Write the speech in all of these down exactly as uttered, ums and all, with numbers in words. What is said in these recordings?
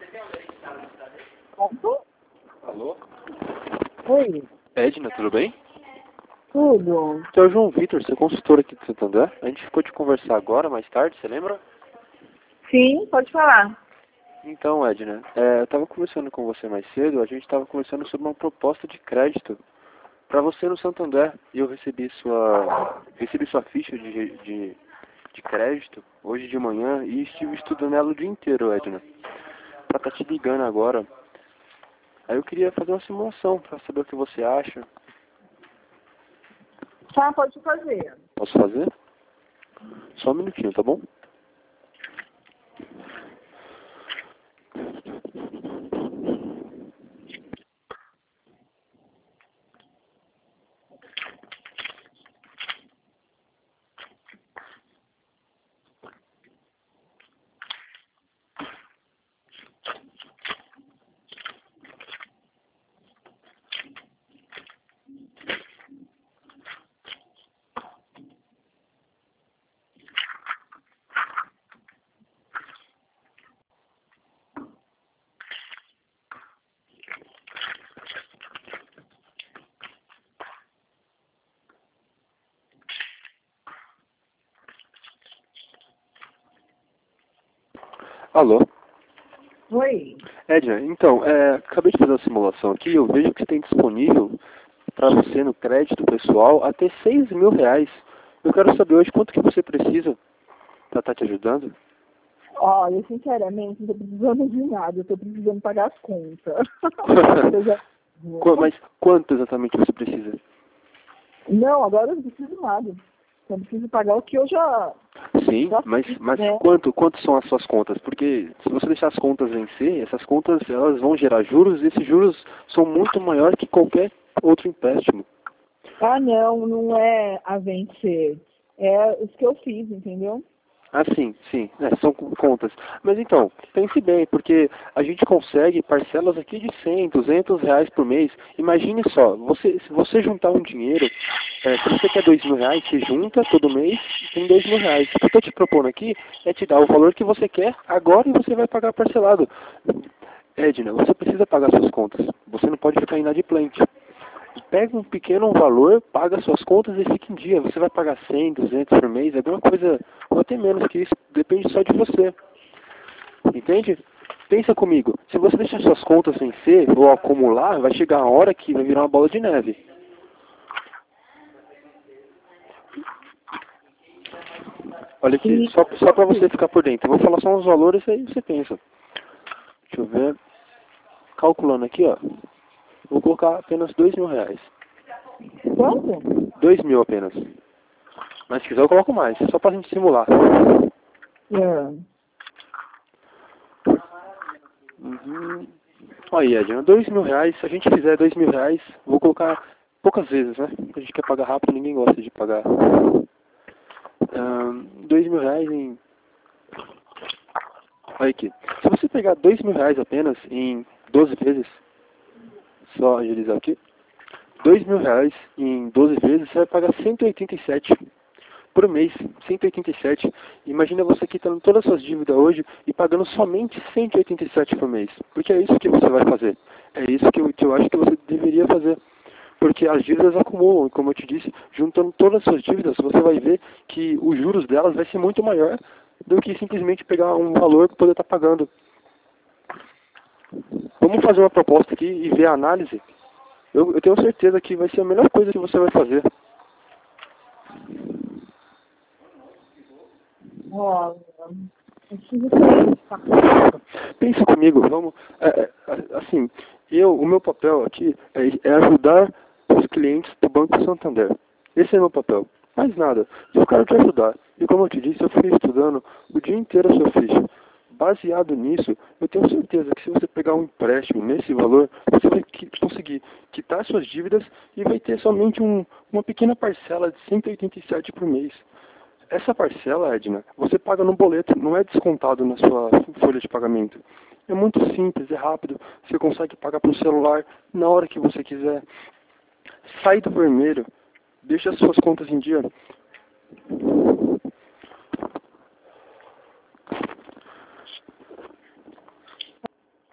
Alô? Alô? Oi, Edna, tudo bem? tudo. Aqui é o João Vitor, seu consultor aqui de Santo André. A gente ficou de conversar agora, mais tarde, você lembra? Sim, pode falar. Então, Edna, é, eu estava conversando com você mais cedo, a gente estava conversando sobre uma proposta de crédito para você no Santo André. E eu recebi sua, recebi sua ficha de, de, de crédito hoje de manhã e estive estudando ela o dia inteiro, Edna. Pra estar te ligando agora. Aí eu queria fazer uma simulação para saber o que você acha. Tá, pode fazer. Posso fazer? Só um minutinho, tá bom? Alô? Oi. Edna, então, é, acabei de fazer uma simulação aqui, eu vejo que você tem disponível para você no crédito pessoal até seis mil reais. Eu quero saber hoje quanto que você precisa para estar te ajudando. Olha, sinceramente, não tô precisando de nada, eu tô precisando pagar as contas. Eu já- Qu- Mas quanto exatamente você precisa? Não, agora eu não preciso nada. Eu preciso pagar o que eu já... Sim, já mas, fiz, mas né? quanto, quanto são as suas contas? Porque se você deixar as contas vencer, essas contas elas vão gerar juros e esses juros são muito maiores que qualquer outro empréstimo. Ah, não, não é a vencer. É os que eu fiz, entendeu? Ah, sim, sim, é, são co- contas. Mas então, pense bem, porque a gente consegue parcelas aqui de cem, duzentos reais por mês. Imagine só, você, se você juntar um dinheiro, é, se você quer dois mil reais, você junta todo mês e tem dois mil reais. O que eu estou te propondo aqui é te dar o valor que você quer agora e você vai pagar parcelado. Edna, você precisa pagar suas contas. Você não pode ficar inadimplente. Pega um pequeno valor, paga suas contas e fica em dia. Você vai pagar cem, duzentos por mês, alguma coisa, ou até menos que isso, depende só de você. Entende? Pensa comigo, se você deixar suas contas vencer ou acumular, vai chegar uma hora que vai virar uma bola de neve. Olha aqui, E só, só para você ficar por dentro. Eu vou falar só uns valores aí você pensa. Deixa eu ver. Calculando aqui, ó. Vou colocar apenas dois mil reais. quanto? Dois mil apenas. Mas se quiser eu coloco mais, só pra gente simular. É. Uhum. Aí, Edna, dois mil reais, se a gente fizer dois mil reais, vou colocar poucas vezes, né? Porque a gente quer pagar rápido, ninguém gosta de pagar. Ahn, dois mil reais em... Olha aqui, se você pegar dois mil reais apenas em doze vezes, só agilizar aqui, dois mil reais em doze vezes, você vai pagar cento e oitenta e sete por mês, cento e oitenta e sete. Imagina você quitando todas as suas dívidas hoje e pagando somente cento e oitenta e sete por mês. Porque é isso que você vai fazer. É isso que eu, que eu acho que você deveria fazer. Porque as dívidas acumulam, e como eu te disse, juntando todas as suas dívidas, você vai ver que os juros delas vai ser muito maior do que simplesmente pegar um valor para poder estar pagando. Vamos fazer uma proposta aqui e ver a análise. Eu, eu tenho certeza que vai ser a melhor coisa que você vai fazer. Olha, eu preciso pensar. Pensa comigo, vamos. É, é, assim, eu, o meu papel aqui é, é ajudar os clientes do Banco Santander. Esse é meu papel. Mais nada. Eu quero te ajudar. E como eu te disse, eu fiquei estudando o dia inteiro a sua ficha. Baseado nisso, eu tenho certeza que se você pegar um empréstimo nesse valor, você vai qui- conseguir quitar suas dívidas e vai ter somente um, uma pequena parcela de cento e oitenta e sete por mês. Essa parcela, Edna, você paga no boleto, não é descontado na sua folha de pagamento. É muito simples, é rápido, você consegue pagar pelo celular na hora que você quiser. Sai do vermelho, deixa as suas contas em dia.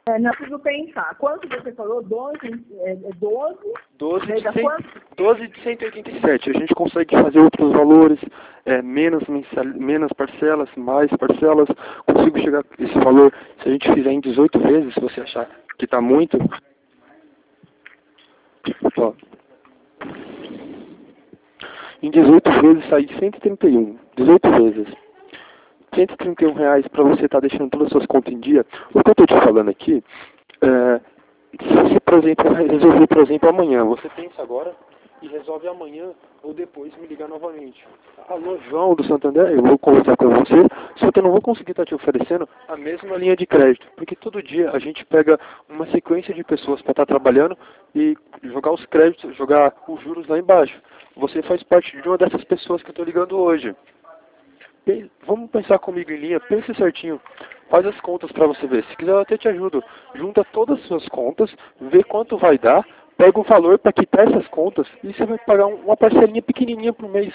É, não preciso pensar. Quanto você falou? doze? É, é doze? doze de, Dá cem, quanto? doze de cento e oitenta e sete. A gente consegue fazer outros valores, é, menos, mensal, menos parcelas, mais parcelas. Consigo chegar a esse valor, se a gente fizer em dezoito vezes, se você achar que está muito. Ó. Em dezoito vezes sai cento e trinta e um. dezoito vezes. cento e trinta e um reais para você estar tá deixando todas as suas contas em dia. O que eu estou te falando aqui, é, se você, por exemplo, resolver, por exemplo, amanhã, você pensa agora e resolve amanhã ou depois me ligar novamente. Alô, João do Santander, eu vou conversar com você, só que eu não vou conseguir estar te oferecendo a mesma linha de crédito, porque todo dia a gente pega uma sequência de pessoas para estar trabalhando e jogar os créditos, jogar os juros lá embaixo. Você faz parte de uma dessas pessoas que eu estou ligando hoje. Vamos pensar comigo em linha, pense certinho, faz as contas para você ver. Se quiser eu até te ajudo. Junta todas as suas contas, vê quanto vai dar, pega um valor para quitar essas contas e você vai pagar uma parcelinha pequenininha por mês.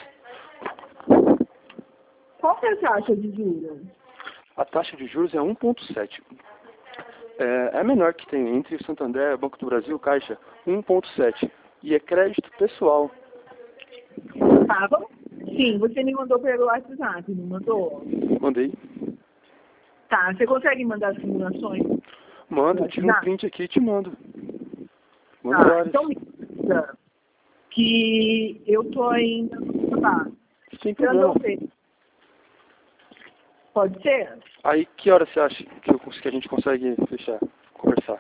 Qual que é a taxa de juros? A taxa de juros é um vírgula sete. É, é a menor que tem entre o Santander, Banco do Brasil, Caixa, um vírgula sete. E é crédito pessoal. Tá bom? Sim, você me mandou pelo WhatsApp, não mandou? Mandei. Tá, você consegue mandar as simulações? Manda, tira um print aqui e te mando. Manda Tá, várias. então me diga que eu tô ainda no trabalho. Sem problema. Pode ser? Aí, que hora você acha que, eu, que a gente consegue fechar, conversar?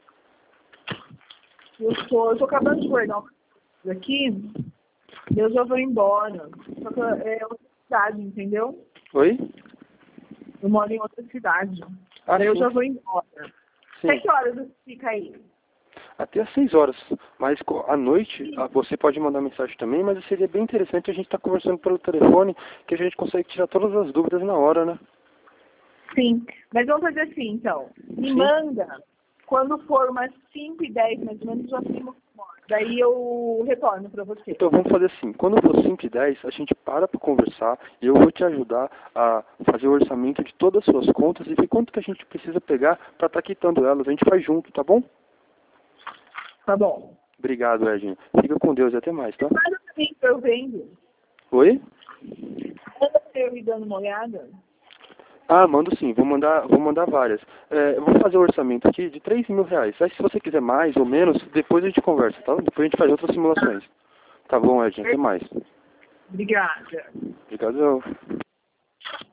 Eu tô, eu tô acabando de guardar uma coisa aqui, eu já vou embora. Só que é outra cidade, entendeu? Oi? Eu moro em outra cidade. Ah, Daí eu sim. já vou embora. Sim. Até que horas você fica aí? Até às seis horas. Mas à noite, ah, você pode mandar mensagem também, mas seria bem interessante a gente estar conversando pelo telefone, que a gente consegue tirar todas as dúvidas na hora, né? Sim, mas vamos fazer assim, então. Me Sim. manda, quando for umas cinco e dez, mais ou menos, já tenho daí eu retorno para você. Então vamos fazer assim, quando for cinco e dez, a gente para para conversar e eu vou te ajudar a fazer o orçamento de todas as suas contas e ver quanto que a gente precisa pegar para estar quitando elas. A gente faz junto, tá bom? Tá bom. Obrigado, Edinho. Fica com Deus e até mais, tá? Manda pra mim que eu vendo. Oi? Manda pra eu ir dando uma olhada. Ah, mando sim, vou mandar, vou mandar várias. É, eu vou fazer o orçamento aqui de três mil reais. Aí se você quiser mais ou menos, depois a gente conversa, tá? Depois a gente faz outras simulações. Tá bom, Edinho, até mais. Obrigada. Obrigado.